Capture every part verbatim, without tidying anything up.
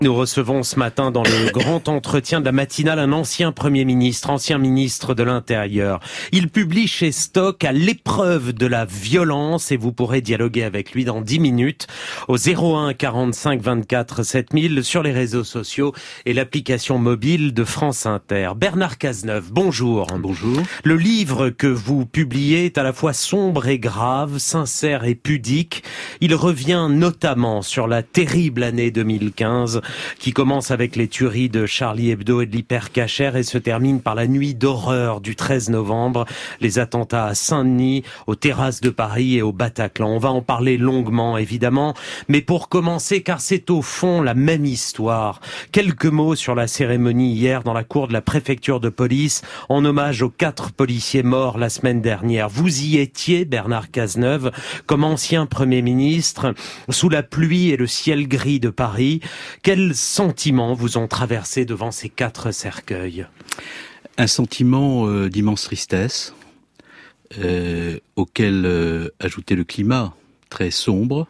Nous recevons ce matin dans le grand entretien de la matinale un ancien Premier ministre, ancien ministre de l'Intérieur. Il publie chez Stock à l'épreuve de la violence et vous pourrez dialoguer avec lui dans dix minutes au zéro un quarante-cinq vingt-quatre sept mille sur les réseaux sociaux et l'application mobile de France Inter. Bernard Cazeneuve, bonjour. Bonjour. Le livre que vous publiez est à la fois sombre et grave, sincère et pudique. Il revient notamment sur la terrible année deux mille quinze qui commence avec les tueries de Charlie Hebdo et de l'Hyper Cacher et se termine par la nuit d'horreur du treize novembre, les attentats à Saint-Denis, aux terrasses de Paris et au Bataclan. On va en parler longuement, évidemment, mais pour commencer, car c'est au fond la même histoire. Quelques mots sur la cérémonie hier dans la cour de la préfecture de police, en hommage aux quatre policiers morts la semaine dernière. Vous y étiez, Bernard Cazeneuve, comme ancien Premier ministre, sous la pluie et le ciel gris de Paris. Quels sentiments vous ont traversé devant ces quatre cercueils ? Un sentiment euh, d'immense tristesse, euh, auquel euh, ajouter le climat très sombre,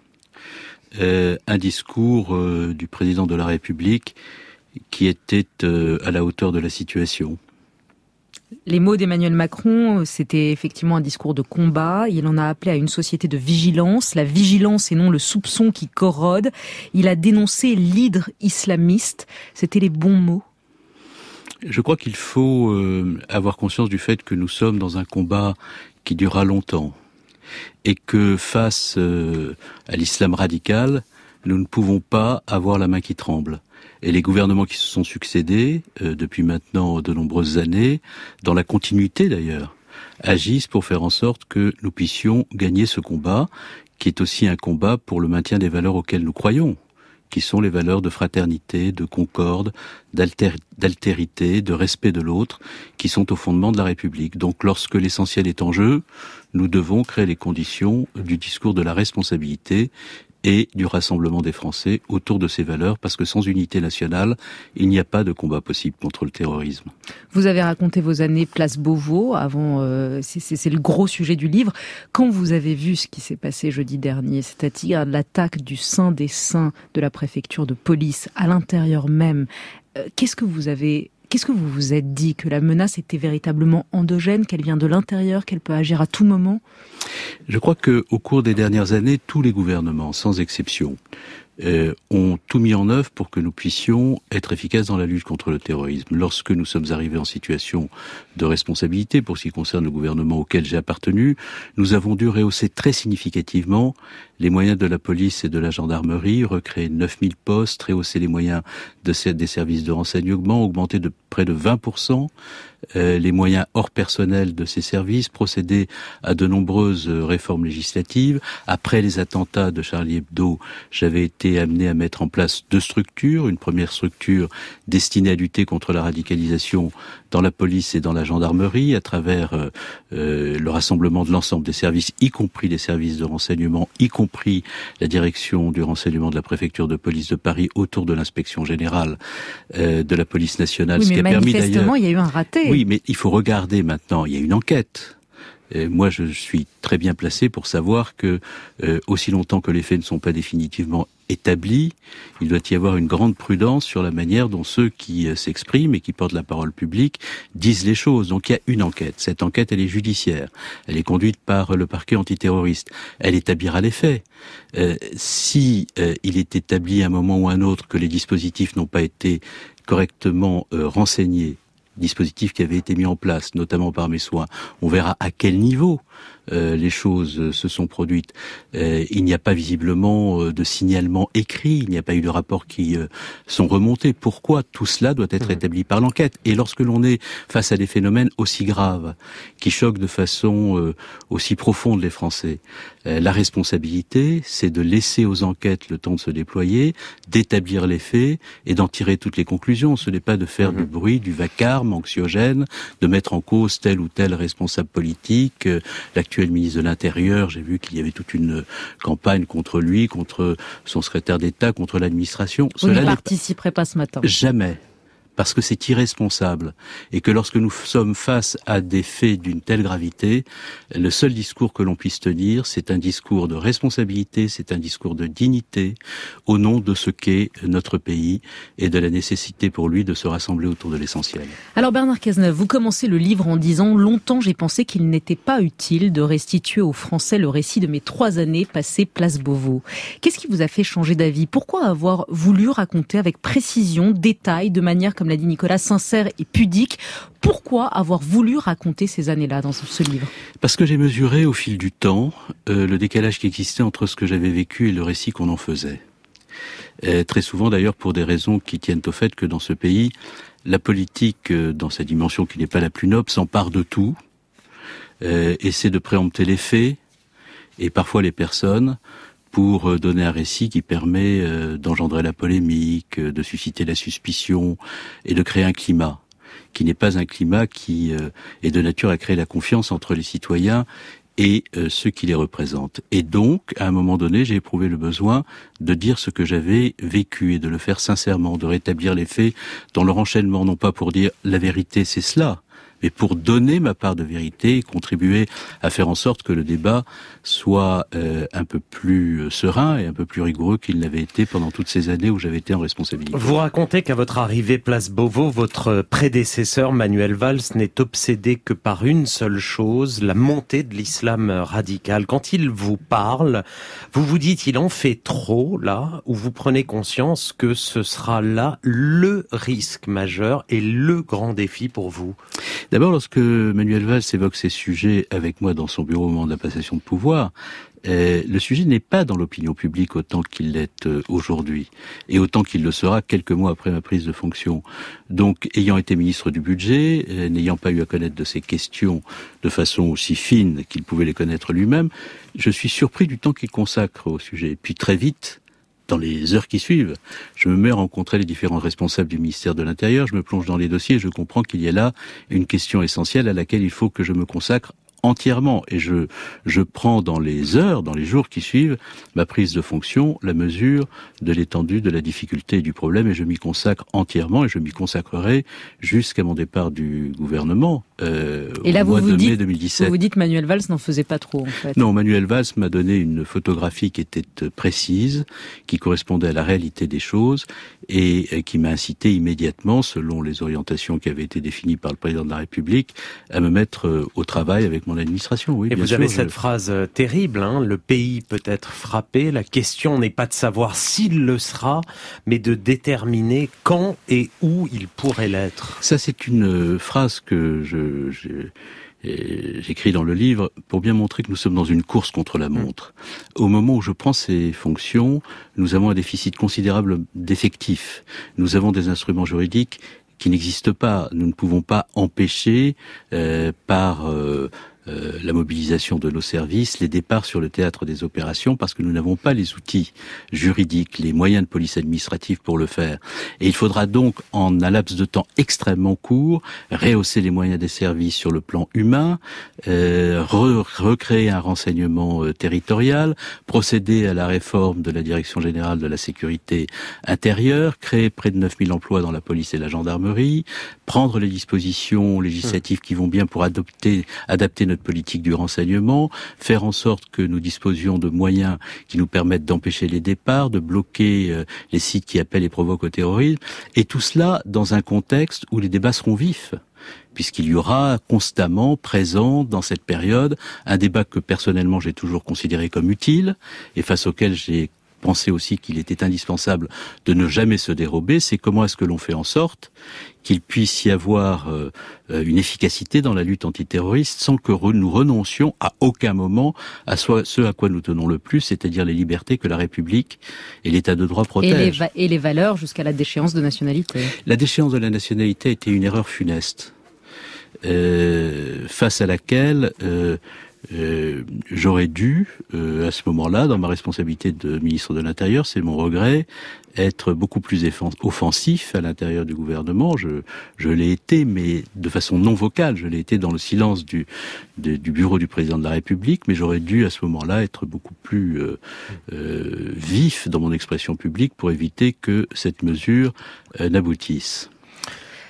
euh, un discours euh, du président de la République qui était euh, à la hauteur de la situation. Les mots d'Emmanuel Macron, c'était effectivement un discours de combat. Il en a appelé à une société de vigilance, la vigilance et non le soupçon qui corrode. Il a dénoncé l'hydre islamiste. C'était les bons mots. Je crois qu'il faut euh, avoir conscience du fait que nous sommes dans un combat qui durera longtemps et que face euh, à l'islam radical, nous ne pouvons pas avoir la main qui tremble. Et les gouvernements qui se sont succédés, euh, depuis maintenant de nombreuses années, dans la continuité d'ailleurs, agissent pour faire en sorte que nous puissions gagner ce combat, qui est aussi un combat pour le maintien des valeurs auxquelles nous croyons, qui sont les valeurs de fraternité, de concorde, d'alter- d'altérité, de respect de l'autre, qui sont au fondement de la République. Donc lorsque l'essentiel est en jeu, nous devons créer les conditions du discours de la responsabilité et du rassemblement des Français autour de ces valeurs, parce que sans unité nationale, il n'y a pas de combat possible contre le terrorisme. Vous avez raconté vos années place Beauvau, avant, euh, c'est, c'est, c'est le gros sujet du livre. Quand vous avez vu ce qui s'est passé jeudi dernier, c'est-à-dire l'attaque du Saint des Saints de la préfecture de police à l'intérieur même, euh, qu'est-ce que vous avez... Qu'est-ce que vous vous êtes dit ? Que la menace était véritablement endogène, qu'elle vient de l'intérieur, qu'elle peut agir à tout moment ? Je crois que au cours des dernières années, tous les gouvernements, sans exception, euh, ont tout mis en œuvre pour que nous puissions être efficaces dans la lutte contre le terrorisme. Lorsque nous sommes arrivés en situation de responsabilité, pour ce qui concerne le gouvernement auquel j'ai appartenu, nous avons dû rehausser très significativement les moyens de la police et de la gendarmerie, recréer neuf mille postes, rehausser les moyens de, des services de renseignement, augmenter de près de vingt pour cent euh, les moyens hors personnel de ces services, procéder à de nombreuses réformes législatives. Après les attentats de Charlie Hebdo, j'avais été amené à mettre en place deux structures. Une première structure destinée à lutter contre la radicalisation dans la police et dans la gendarmerie, à travers euh, euh, le rassemblement de l'ensemble des services, y compris les services de renseignement, y compris la direction du renseignement de la préfecture de police de Paris autour de l'inspection générale euh, de la police nationale. Oui, ce mais qui a permis d'ailleurs... manifestement, il y a eu un raté. Oui, mais il faut regarder maintenant, il y a une enquête. Et moi, je suis très bien placé pour savoir que, euh, aussi longtemps que les faits ne sont pas définitivement établis, il doit y avoir une grande prudence sur la manière dont ceux qui euh, s'expriment et qui portent la parole publique disent les choses. Donc il y a une enquête. Cette enquête, elle est judiciaire. Elle est conduite par le parquet antiterroriste. Elle établira les faits. Euh, si euh, il est établi à un moment ou à un autre que les dispositifs n'ont pas été correctement euh, renseignés, dispositifs qui avaient été mis en place, notamment par mes soins, on verra à quel niveau euh, les choses euh, se sont produites. Euh, il n'y a pas visiblement euh, de signalement écrit, il n'y a pas eu de rapports qui euh, sont remontés. Pourquoi tout cela doit être mmh. établi par l'enquête ? Et lorsque l'on est face à des phénomènes aussi graves, qui choquent de façon euh, aussi profonde les Français, euh, la responsabilité, c'est de laisser aux enquêtes le temps de se déployer, d'établir les faits et d'en tirer toutes les conclusions. Ce n'est pas de faire mmh. du bruit, du vacarme anxiogène, de mettre en cause tel ou tel responsable politique. Euh, l'actuel ministre de l'Intérieur, j'ai vu qu'il y avait toute une campagne contre lui, contre son secrétaire d'État, contre l'administration. Vous ne participerez pas ce matin ? Jamais. parce que c'est irresponsable, et que lorsque nous sommes face à des faits d'une telle gravité, le seul discours que l'on puisse tenir, c'est un discours de responsabilité, c'est un discours de dignité, au nom de ce qu'est notre pays, et de la nécessité pour lui de se rassembler autour de l'essentiel. Alors Bernard Cazeneuve, vous commencez le livre en disant « Longtemps j'ai pensé qu'il n'était pas utile de restituer aux Français le récit de mes trois années passées place Beauvau ». Qu'est-ce qui vous a fait changer d'avis ? Pourquoi avoir voulu raconter avec précision, détail, de manière, comme l'a dit Nicolas, sincère et pudique ? Pourquoi avoir voulu raconter ces années-là dans ce livre ? Parce que j'ai mesuré au fil du temps euh, le décalage qui existait entre ce que j'avais vécu et le récit qu'on en faisait. Euh, très souvent d'ailleurs pour des raisons qui tiennent au fait que dans ce pays, la politique, euh, dans sa dimension qui n'est pas la plus noble, s'empare de tout, euh, essaie de préempter les faits et parfois les personnes, pour donner un récit qui permet euh, d'engendrer la polémique, euh, de susciter la suspicion et de créer un climat qui n'est pas un climat qui euh, est de nature à créer la confiance entre les citoyens et euh, ceux qui les représentent. Et donc, à un moment donné, j'ai éprouvé le besoin de dire ce que j'avais vécu et de le faire sincèrement, de rétablir les faits dans leur enchaînement, non pas pour dire la vérité c'est cela, mais pour donner ma part de vérité et contribuer à faire en sorte que le débat soit euh, un peu plus serein et un peu plus rigoureux qu'il n'avait été pendant toutes ces années où j'avais été en responsabilité. Vous racontez qu'à votre arrivée place Beauvau, votre prédécesseur Manuel Valls n'est obsédé que par une seule chose, la montée de l'islam radical. Quand il vous parle, vous vous dites il en fait trop là, ou vous prenez conscience que ce sera là le risque majeur et le grand défi pour vous ? D'abord, lorsque Manuel Valls évoque ces sujets avec moi dans son bureau au moment de la passation de pouvoir, euh, le sujet n'est pas dans l'opinion publique autant qu'il l'est euh, aujourd'hui, et autant qu'il le sera quelques mois après ma prise de fonction. Donc, ayant été ministre du Budget, euh, n'ayant pas eu à connaître de ces questions de façon aussi fine qu'il pouvait les connaître lui-même, je suis surpris du temps qu'il consacre au sujet. Puis très vite, dans les heures qui suivent, je me mets à rencontrer les différents responsables du ministère de l'Intérieur, je me plonge dans les dossiers et je comprends qu'il y a là une question essentielle à laquelle il faut que je me consacre entièrement. Et je, je prends dans les heures, dans les jours qui suivent, ma prise de fonction, la mesure de l'étendue de la difficulté et du problème, et je m'y consacre entièrement, et je m'y consacrerai jusqu'à mon départ du gouvernement, euh, et là, au vous mois vous de dites, mai deux mille dix-sept. Vous vous dites Manuel Valls n'en faisait pas trop, en fait. Non, Manuel Valls m'a donné une photographie qui était précise, qui correspondait à la réalité des choses, et qui m'a incité immédiatement, selon les orientations qui avaient été définies par le président de la République, à me mettre au travail avec mon administration. Oui, et bien vous sûr, avez je... cette phrase terrible, hein, le pays peut être frappé, la question n'est pas de savoir s'il le sera, mais de déterminer quand et où il pourrait l'être. Ça, c'est une phrase que je... je... j'écris dans le livre pour bien montrer que nous sommes dans une course contre la montre. Au moment où je prends ces fonctions, nous avons un déficit considérable d'effectifs. Nous avons des instruments juridiques qui n'existent pas. Nous ne pouvons pas empêcher euh, par euh, euh, la mobilisation de nos services les départs sur le théâtre des opérations parce que nous n'avons pas les outils juridiques, les moyens de police administrative pour le faire. Et il faudra donc, en un laps de temps extrêmement court, rehausser les moyens des services sur le plan humain, euh, re- recréer un renseignement euh, territorial, procéder à la réforme de la Direction générale de la sécurité intérieure, créer près de neuf mille emplois dans la police et la gendarmerie, prendre les dispositions législatives qui vont bien pour adopter, adapter notre politique du renseignement, faire en sorte que nous disposions de moyens qui nous permettent d'empêcher les départs, de bloquer euh, les sites qui appellent et provoquent au terrorisme, et tout cela dans un contexte où les débats seront vifs, puisqu'il y aura constamment présent dans cette période un débat que personnellement j'ai toujours considéré comme utile, et face auquel j'ai pensé aussi qu'il était indispensable de ne jamais se dérober, c'est comment est-ce que l'on fait en sorte qu'il puisse y avoir euh, une efficacité dans la lutte antiterroriste sans que re- nous renoncions à aucun moment à so- ce à quoi nous tenons le plus, c'est-à-dire les libertés que la République et l'État de droit protègent. Et les, va- et les valeurs jusqu'à la déchéance de nationalité. La déchéance de la nationalité a été une erreur funeste, euh, face à laquelle... Euh, Euh, j'aurais dû, euh, à ce moment-là, dans ma responsabilité de ministre de l'Intérieur, c'est mon regret, être beaucoup plus offensif à l'intérieur du gouvernement. Je, je l'ai été, mais de façon non vocale. Je l'ai été dans le silence du, de, du bureau du président de la République, mais j'aurais dû, à ce moment-là, être beaucoup plus euh, euh, vif dans mon expression publique pour éviter que cette mesure euh, n'aboutisse.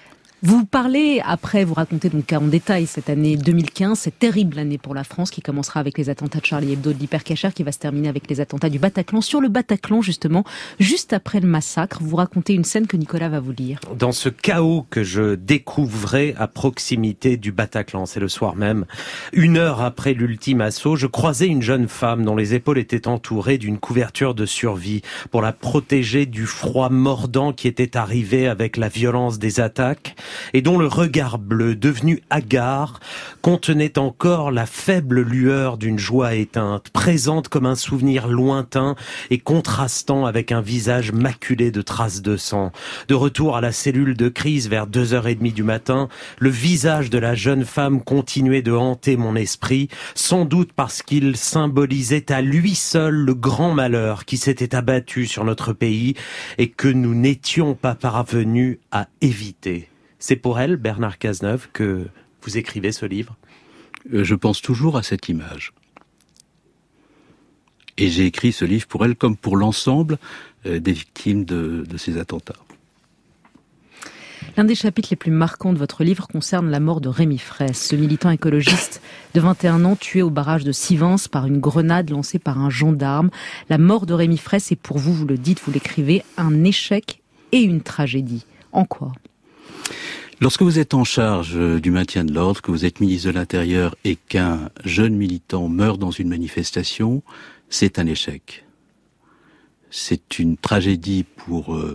Vous parlez, après, vous racontez donc en détail cette année deux mille quinze, cette terrible année pour la France qui commencera avec les attentats de Charlie Hebdo, de l'Hypercacher, qui va se terminer avec les attentats du Bataclan. Sur le Bataclan, justement, juste après le massacre, vous racontez une scène que Nicolas va vous lire. Dans ce chaos que je découvrais à proximité du Bataclan, c'est le soir même, une heure après l'ultime assaut, je croisais une jeune femme dont les épaules étaient entourées d'une couverture de survie pour la protéger du froid mordant qui était arrivé avec la violence des attaques, et dont le regard bleu, devenu hagard, contenait encore la faible lueur d'une joie éteinte, présente comme un souvenir lointain et contrastant avec un visage maculé de traces de sang. De retour à la cellule de crise vers deux heures trente du matin, le visage de la jeune femme continuait de hanter mon esprit, sans doute parce qu'il symbolisait à lui seul le grand malheur qui s'était abattu sur notre pays et que nous n'étions pas parvenus à éviter. C'est pour elle, Bernard Cazeneuve, que vous écrivez ce livre ? Je pense toujours à cette image. Et j'ai écrit ce livre pour elle comme pour l'ensemble des victimes de, de ces attentats. L'un des chapitres les plus marquants de votre livre concerne la mort de Rémi Fraisse, ce militant écologiste de vingt et un ans tué au barrage de Sivens par une grenade lancée par un gendarme. La mort de Rémi Fraisse est pour vous, vous le dites, vous l'écrivez, un échec et une tragédie. En quoi ? Lorsque vous êtes en charge du maintien de l'ordre, que vous êtes ministre de l'Intérieur et qu'un jeune militant meurt dans une manifestation, c'est un échec. C'est une tragédie pour euh,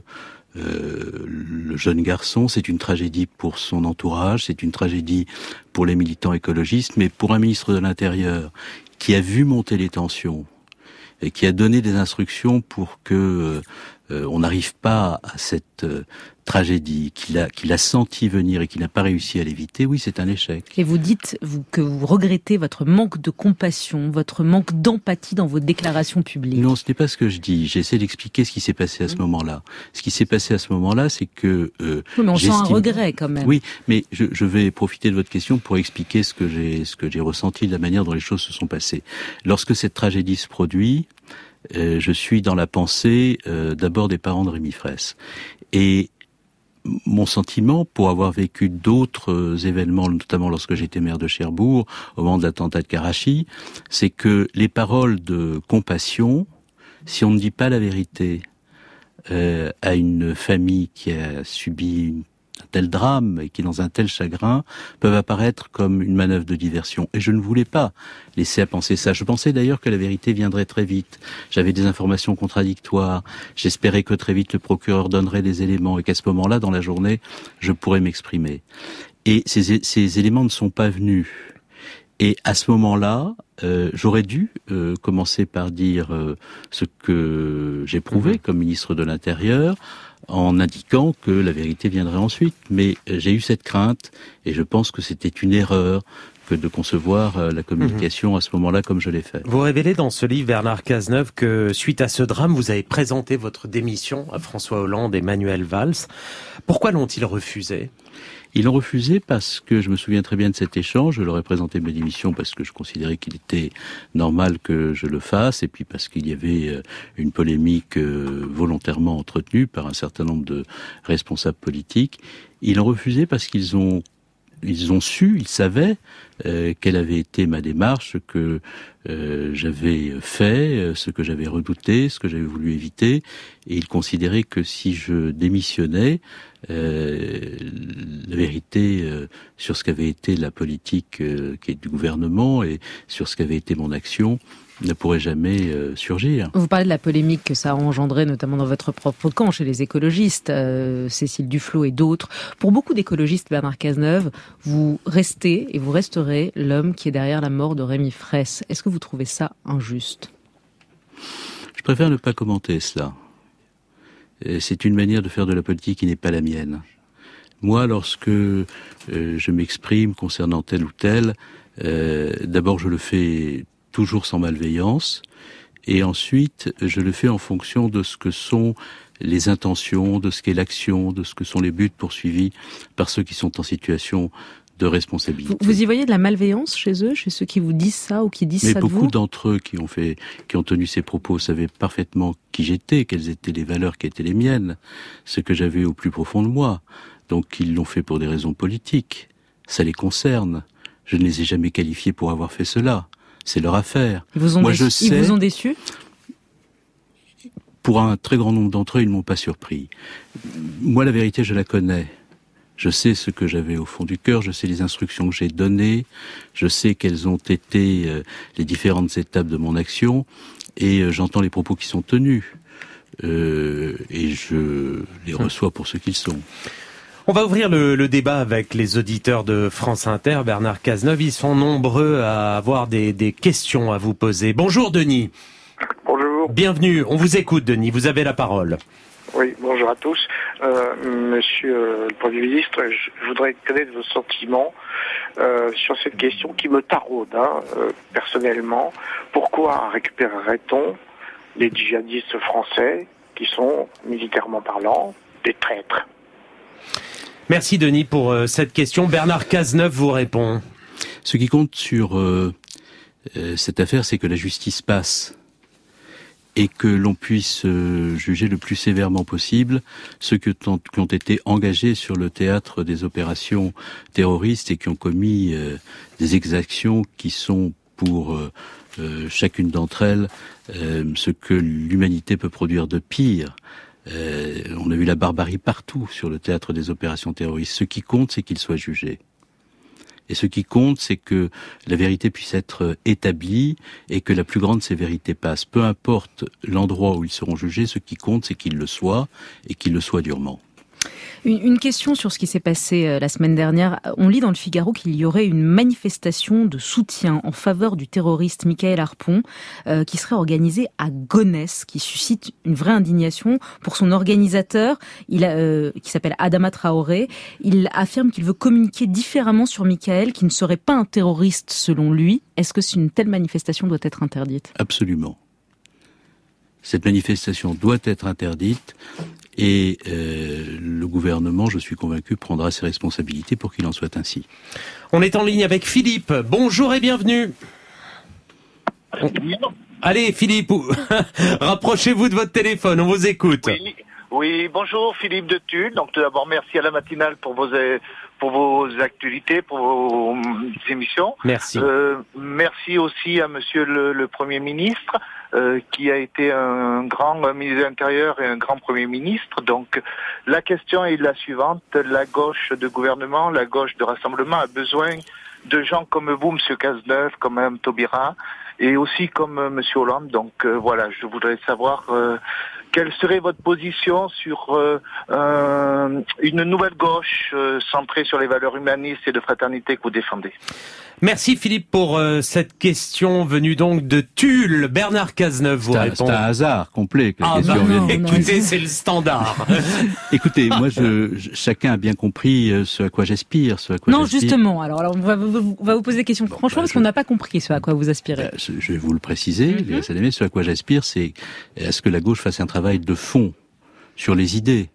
euh, le jeune garçon, c'est une tragédie pour son entourage, c'est une tragédie pour les militants écologistes, mais pour un ministre de l'Intérieur qui a vu monter les tensions et qui a donné des instructions pour que euh, on n'arrive pas à cette euh, tragédie, qu'il a, qu'il a senti venir et qu'il n'a pas réussi à l'éviter, oui, c'est un échec. Et vous dites vous, que vous regrettez votre manque de compassion, votre manque d'empathie dans vos déclarations publiques. Non, ce n'est pas ce que je dis. J'essaie d'expliquer ce qui s'est passé à ce mmh. moment-là. Ce qui s'est passé à ce moment-là, c'est que... Euh, oui, mais on sent un regret quand même. Oui, mais je, je vais profiter de votre question pour expliquer ce que j'ai, ce que j'ai ressenti de la manière dont les choses se sont passées. Lorsque cette tragédie se produit, euh, je suis dans la pensée euh, d'abord des parents de Rémi Fraisse. Et mon sentiment, pour avoir vécu d'autres événements, notamment lorsque j'étais maire de Cherbourg, au moment de l'attentat de Karachi, c'est que les paroles de compassion, si on ne dit pas la vérité euh, à une famille qui a subi une, un tel drame et qui est dans un tel chagrin, peuvent apparaître comme une manœuvre de diversion. Et je ne voulais pas laisser à penser ça. Je pensais d'ailleurs que la vérité viendrait très vite. J'avais des informations contradictoires. J'espérais que très vite le procureur donnerait des éléments et qu'à ce moment-là, dans la journée, je pourrais m'exprimer. Et ces, ces éléments ne sont pas venus. Et à ce moment-là, euh, j'aurais dû euh, commencer par dire euh, ce que j'éprouvais mmh. comme ministre de l'Intérieur, en indiquant que la vérité viendrait ensuite. Mais euh, j'ai eu cette crainte, et je pense que c'était une erreur que de concevoir euh, la communication mmh. à ce moment-là comme je l'ai fait. Vous révélez dans ce livre, Bernard Cazeneuve, que suite à ce drame, vous avez présenté votre démission à François Hollande et Manuel Valls. Pourquoi l'ont-ils refusé ? Ils l'ont refusé parce que, je me souviens très bien de cet échange, je leur ai présenté ma démission parce que je considérais qu'il était normal que je le fasse, et puis parce qu'il y avait une polémique volontairement entretenue par un certain nombre de responsables politiques. Ils l'ont refusé parce qu'ils ont Ils ont su, ils savaient euh, quelle avait été ma démarche, ce que euh, j'avais fait, ce que j'avais redouté, ce que j'avais voulu éviter, et ils considéraient que si je démissionnais, euh, la vérité euh, sur ce qu'avait été la politique euh, qui est du gouvernement et sur ce qu'avait été mon action ne pourrait jamais euh, surgir. Vous parlez de la polémique que ça a engendré, notamment dans votre propre camp, chez les écologistes, euh, Cécile Duflot et d'autres. Pour beaucoup d'écologistes, Bernard Cazeneuve, vous restez et vous resterez l'homme qui est derrière la mort de Rémi Fraisse. Est-ce que vous trouvez ça injuste ? Je préfère ne pas commenter cela. C'est une manière de faire de la politique qui n'est pas la mienne. Moi, lorsque euh, je m'exprime concernant tel ou tel, euh, d'abord je le fais toujours sans malveillance, et ensuite je le fais en fonction de ce que sont les intentions, de ce qu'est l'action, de ce que sont les buts poursuivis par ceux qui sont en situation de responsabilité. Vous, vous y voyez de la malveillance chez eux, chez ceux qui vous disent ça ou qui disent Mais ça de vous ? Mais beaucoup d'entre eux qui ont fait, qui ont tenu ces propos savaient parfaitement qui j'étais, quelles étaient les valeurs qui étaient les miennes, ce que j'avais au plus profond de moi. Donc ils l'ont fait pour des raisons politiques. Ça les concerne. Je ne les ai jamais qualifiés pour avoir fait cela. C'est leur affaire. Ils vous ont, Moi, déçu, je sais, ils vous ont déçu ? Pour un très grand nombre d'entre eux, ils ne m'ont pas surpris. Moi, la vérité, je la connais. Je sais ce que j'avais au fond du cœur, je sais les instructions que j'ai données, je sais quelles ont été euh, les différentes étapes de mon action, et euh, j'entends les propos qui sont tenus. Euh, et je les reçois pour ce qu'ils sont. On va ouvrir le, le débat avec les auditeurs de France Inter. Bernard Cazeneuve, ils sont nombreux à avoir des, des questions à vous poser. Bonjour Denis. Bonjour. Bienvenue, on vous écoute Denis, vous avez la parole. Oui, bonjour à tous. Euh, monsieur euh, le Premier ministre, je, je voudrais connaître vos sentiments euh, sur cette question qui me taraude hein, euh, personnellement. Pourquoi récupérerait-on les djihadistes français qui sont, militairement parlant, des traîtres ? Merci Denis pour euh, cette question. Bernard Cazeneuve vous répond. Ce qui compte sur euh, euh, cette affaire, c'est que la justice passe et que l'on puisse euh, juger le plus sévèrement possible ceux qui ont, qui ont été engagés sur le théâtre des opérations terroristes et qui ont commis euh, des exactions qui sont pour euh, euh, chacune d'entre elles euh, ce que l'humanité peut produire de pire. Euh, on a vu la barbarie partout sur le théâtre des opérations terroristes. Ce qui compte, c'est qu'ils soient jugés. Et ce qui compte, c'est que la vérité puisse être établie et que la plus grande sévérité passe. Peu importe l'endroit où ils seront jugés, ce qui compte, c'est qu'ils le soient et qu'ils le soient durement. Une, une question sur ce qui s'est passé euh, la semaine dernière. On lit dans le Figaro qu'il y aurait une manifestation de soutien en faveur du terroriste Michael Harpon euh, qui serait organisée à Gonesse, qui suscite une vraie indignation. Pour son organisateur, il a, euh, qui s'appelle Adama Traoré, il affirme qu'il veut communiquer différemment sur Michael, qui ne serait pas un terroriste selon lui. Est-ce que une telle manifestation doit être interdite ? Absolument. Cette manifestation doit être interdite et euh, le gouvernement, je suis convaincu, prendra ses responsabilités pour qu'il en soit ainsi. On est en ligne avec Philippe. Bonjour et bienvenue. On... Allez Philippe, rapprochez-vous de votre téléphone, on vous écoute. Oui, oui, bonjour Philippe de Tulle. Donc tout d'abord merci à la matinale pour vos pour vos actualités, pour vos émissions. Merci. Euh, merci aussi à Monsieur le, le Premier ministre. Euh, qui a été un grand ministre de l'Intérieur et un grand Premier ministre. Donc la question est la suivante, la gauche de gouvernement, la gauche de rassemblement a besoin de gens comme vous, Monsieur Cazeneuve, comme Mme Taubira, et aussi comme euh, Monsieur Hollande. Donc euh, voilà, je voudrais savoir euh, quelle serait votre position sur euh, euh, une nouvelle gauche euh, centrée sur les valeurs humanistes et de fraternité que vous défendez. Merci Philippe pour euh, cette question venue donc de Tulle. Bernard Cazeneuve vous c'est répond. C'est un hasard complet que la ah question bah vienne. non, écoutez, c'est le standard. Écoutez, moi, je, je, chacun a bien compris ce à quoi j'aspire, ce à quoi non, j'aspire. justement. Alors, alors on, va, on va vous poser des questions Bon, franchement bah, parce je... qu'on n'a pas compris ce à quoi vous aspirez. Je, je vais vous le préciser. Mm-hmm. Les ce à quoi j'aspire, c'est à ce que la gauche fasse un travail de fond sur les idées.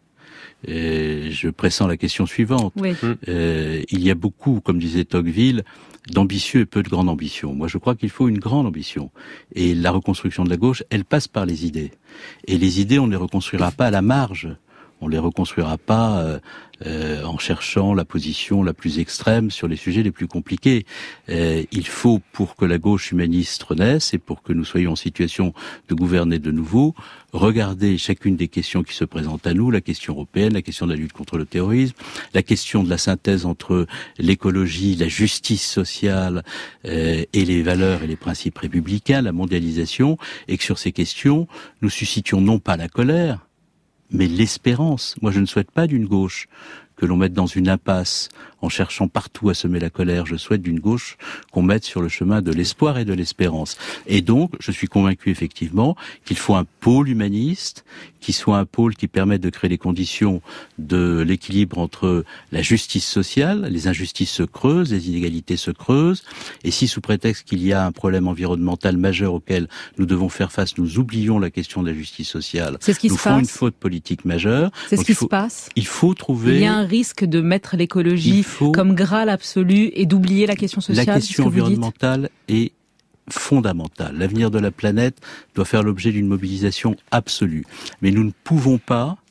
Et je pressens la question suivante. Oui. Euh, il y a beaucoup, comme disait Tocqueville, d'ambitieux et peu de grande ambition. Moi, je crois qu'il faut une grande ambition. Et la reconstruction de la gauche, elle passe par les idées. Et les idées, on ne les reconstruira pas à la marge. On ne les reconstruira pas euh, euh, en cherchant la position la plus extrême sur les sujets les plus compliqués. Euh, il faut, pour que la gauche humaniste renaisse et pour que nous soyons en situation de gouverner de nouveau, regarder chacune des questions qui se présentent à nous, la question européenne, la question de la lutte contre le terrorisme, la question de la synthèse entre l'écologie, la justice sociale euh, et les valeurs et les principes républicains, la mondialisation, et que sur ces questions, nous suscitions non pas la colère, mais l'espérance. Moi, je ne souhaite pas d'une gauche que l'on mette dans une impasse en cherchant partout à semer la colère. Je souhaite d'une gauche qu'on mette sur le chemin de l'espoir et de l'espérance. Et donc, je suis convaincu effectivement qu'il faut un pôle humaniste, qui soit un pôle qui permette de créer les conditions de l'équilibre entre la justice sociale, les injustices se creusent, les inégalités se creusent, et si sous prétexte qu'il y a un problème environnemental majeur auquel nous devons faire face, nous oublions la question de la justice sociale, c'est ce qui nous se font passe. une faute politique majeure. C'est Donc ce qui faut, se passe. Il faut trouver... Il y a un risque de mettre l'écologie faut... comme Graal absolu et d'oublier la question sociale. La question environnementale est fondamentale. L'avenir de la planète doit faire l'objet d'une mobilisation absolue. Mais nous ne pouvons pas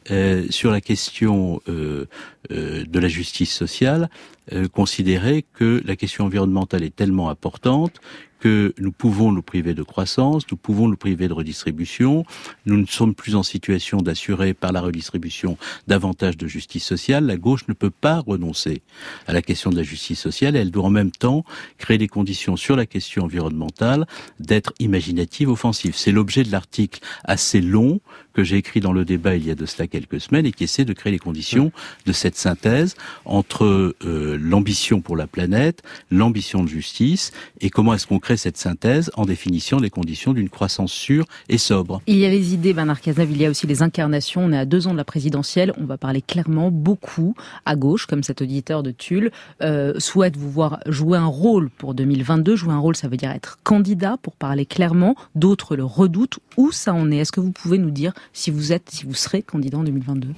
euh, sur la question euh, euh, de la justice sociale, euh, considérer que la question environnementale est tellement importante que nous pouvons nous priver de croissance, nous pouvons nous priver de redistribution, nous ne sommes plus en situation d'assurer par la redistribution davantage de justice sociale. La gauche ne peut pas renoncer à la question de la justice sociale, elle doit en même temps créer les conditions sur la question environnementale d'être imaginative, offensive. C'est l'objet de l'article assez long que j'ai écrit dans le débat il y a de cela quelques semaines et qui essaie de créer les conditions de cette synthèse entre euh, l'ambition pour la planète, l'ambition de justice et comment est-ce qu'on crée cette synthèse en définissant les conditions d'une croissance sûre et sobre. Il y a les idées, Bernard Cazeneuve, il y a aussi les incarnations. On est à deux ans de la présidentielle, on va parler clairement, beaucoup, à gauche, comme cet auditeur de Tulle, euh, souhaite vous voir jouer un rôle pour deux mille vingt-deux. Jouer un rôle, ça veut dire être candidat, pour parler clairement. D'autres le redoutent. Où ça en est? Est-ce que vous pouvez nous dire si vous êtes, si vous serez candidat en deux mille vingt-deux?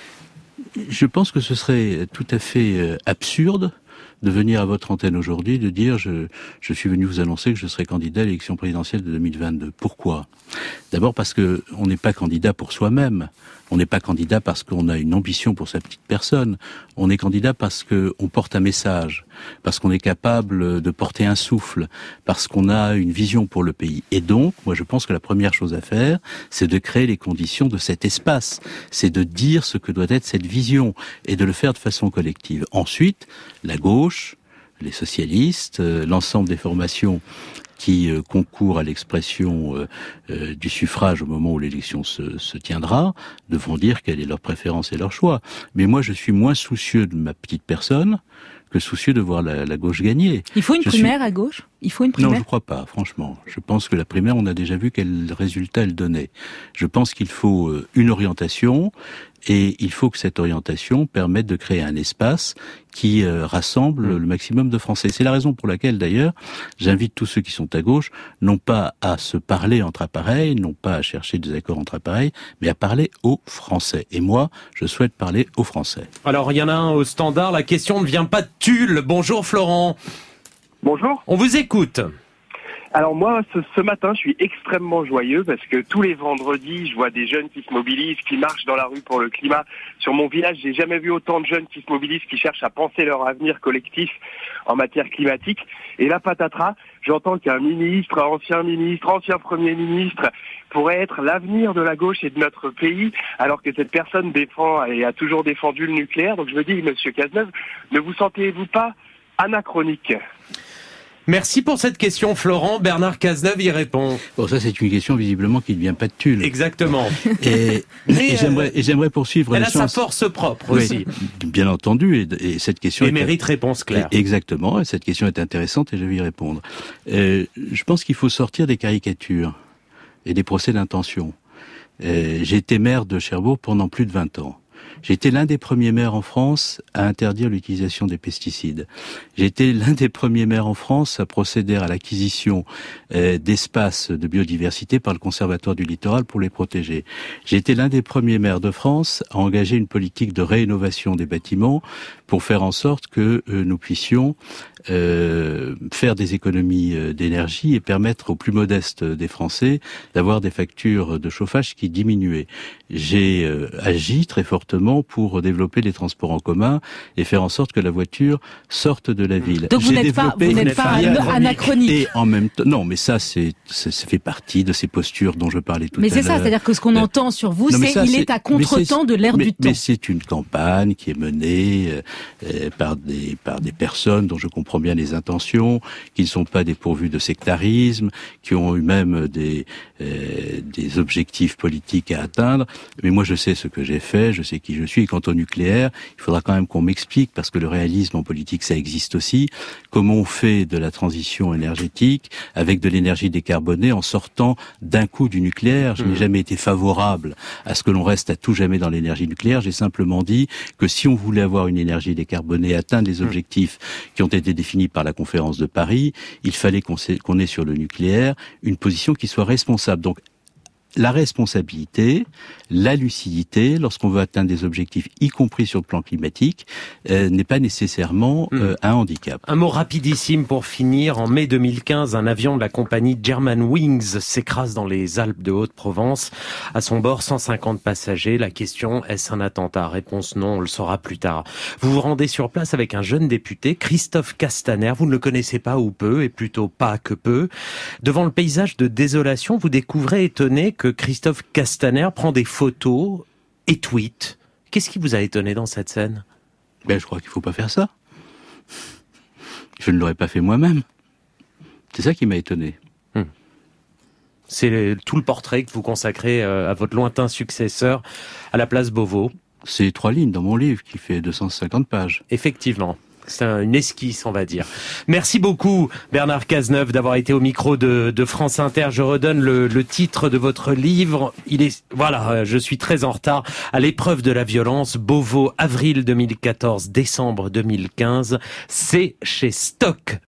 Je pense que ce serait tout à fait absurde de venir à votre antenne aujourd'hui, de dire je, je suis venu vous annoncer que je serai candidat à l'élection présidentielle de deux mille vingt-deux. Pourquoi? D'abord parce que on n'est pas candidat pour soi-même. On n'est pas candidat parce qu'on a une ambition pour sa petite personne. On est candidat parce qu'on porte un message, parce qu'on est capable de porter un souffle, parce qu'on a une vision pour le pays. Et donc, moi je pense que la première chose à faire, c'est de créer les conditions de cet espace. C'est de dire ce que doit être cette vision et de le faire de façon collective. Ensuite, la gauche, les socialistes, euh, l'ensemble des formations qui euh, concourent à l'expression euh, euh, du suffrage au moment où l'élection se, se tiendra, devront dire quelle est leur préférence et leur choix. Mais moi, je suis moins soucieux de ma petite personne que soucieux de voir la, la gauche gagner. Il faut une je primaire suis... à gauche? Il faut une primaire? Non, je crois pas, franchement. Je pense que la primaire, on a déjà vu quel résultat elle donnait. Je pense qu'il faut euh, une orientation, et il faut que cette orientation permette de créer un espace qui euh, rassemble mmh. le maximum de Français. C'est la raison pour laquelle, d'ailleurs, j'invite tous ceux qui sont à gauche, non pas à se parler entre appareils, non pas à chercher des accords entre appareils, mais à parler aux Français. Et moi, je souhaite parler aux Français. Alors, il y en a un au standard, la question ne vient pas de Tulle. Bonjour Florent. Bonjour. On vous écoute. Alors moi, ce, ce matin, je suis extrêmement joyeux parce que tous les vendredis, je vois des jeunes qui se mobilisent, qui marchent dans la rue pour le climat. Sur mon village, j'ai jamais vu autant de jeunes qui se mobilisent, qui cherchent à penser leur avenir collectif en matière climatique. Et là, patatras, j'entends qu'un ministre, un ancien ministre, ancien premier ministre pourrait être l'avenir de la gauche et de notre pays, alors que cette personne défend et a toujours défendu le nucléaire. Donc je me dis, monsieur Cazeneuve, ne vous sentez-vous pas anachronique ? Merci pour cette question, Florent. Bernard Cazeneuve y répond. Bon, ça, c'est une question visiblement qui ne vient pas de Tulle. Exactement. Et, Mais, et j'aimerais, et j'aimerais poursuivre. Elle a sens... sa force propre oui, aussi. Bien entendu. Et, et cette question. Et est mérite un... réponse claire. Et exactement. Et cette question est intéressante et je vais y répondre. Euh, je pense qu'il faut sortir des caricatures et des procès d'intention. Euh, j'ai été maire de Cherbourg pendant plus de vingt ans. J'ai été l'un des premiers maires en France à interdire l'utilisation des pesticides. J'ai été l'un des premiers maires en France à procéder à l'acquisition euh, d'espaces de biodiversité par le Conservatoire du littoral pour les protéger. J'ai été l'un des premiers maires de France à engager une politique de rénovation des bâtiments pour faire en sorte que euh, nous puissions euh, faire des économies euh, d'énergie et permettre aux plus modestes des Français d'avoir des factures de chauffage qui diminuaient. J'ai euh, agi très fortement pour développer les transports en commun et faire en sorte que la voiture sorte de la ville. Donc vous n'êtes pas, vous n'êtes pas anachronique. Et en même temps, non, mais ça, c'est, ça, ça fait partie de ces postures dont je parlais tout mais à l'heure. Mais c'est ça, c'est-à-dire que ce qu'on euh, entend sur vous, non, c'est ça, il c'est, est à contre-temps de l'ère mais, du temps. Mais c'est une campagne qui est menée euh, par des par des personnes dont je comprends bien les intentions, qui ne sont pas dépourvues de sectarisme, qui ont eu même des euh, des objectifs politiques à atteindre. Mais moi, je sais ce que j'ai fait, je sais qui je suis. Et quant au nucléaire, il faudra quand même qu'on m'explique, parce que le réalisme en politique, ça existe aussi, comment on fait de la transition énergétique avec de l'énergie décarbonée en sortant d'un coup du nucléaire. Je mmh. n'ai jamais été favorable à ce que l'on reste à tout jamais dans l'énergie nucléaire. J'ai simplement dit que si on voulait avoir une énergie décarbonée, atteindre les objectifs mmh. qui ont été définis par la conférence de Paris, il fallait qu'on, qu'on ait sur le nucléaire une position qui soit responsable. Donc, la responsabilité, la lucidité, lorsqu'on veut atteindre des objectifs, y compris sur le plan climatique, euh, n'est pas nécessairement euh, un handicap. Un mot rapidissime pour finir. En mai deux mille quinze, un avion de la compagnie Germanwings s'écrase dans les Alpes de Haute-Provence. À son bord, cent cinquante passagers. La question, est-ce un attentat? Réponse non, on le saura plus tard. Vous vous rendez sur place avec un jeune député, Christophe Castaner. Vous ne le connaissez pas ou peu, et plutôt pas que peu. Devant le paysage de désolation, vous découvrez étonné que Christophe Castaner prend des photos et tweet. Qu'est-ce qui vous a étonné dans cette scène? Ben, je crois qu'il faut pas faire ça. Je ne l'aurais pas fait moi-même. C'est ça qui m'a étonné. Hum. C'est tout le portrait que vous consacrez à votre lointain successeur à la place Beauvau. C'est trois lignes dans mon livre qui fait deux cent cinquante pages. Effectivement. C'est une esquisse, on va dire. Merci beaucoup, Bernard Cazeneuve, d'avoir été au micro de, de France Inter. Je redonne le, le titre de votre livre. Il est, voilà, je suis très en retard. À l'épreuve de la violence, Beauvau, avril deux mille quatorze, décembre deux mille quinze. C'est chez Stock.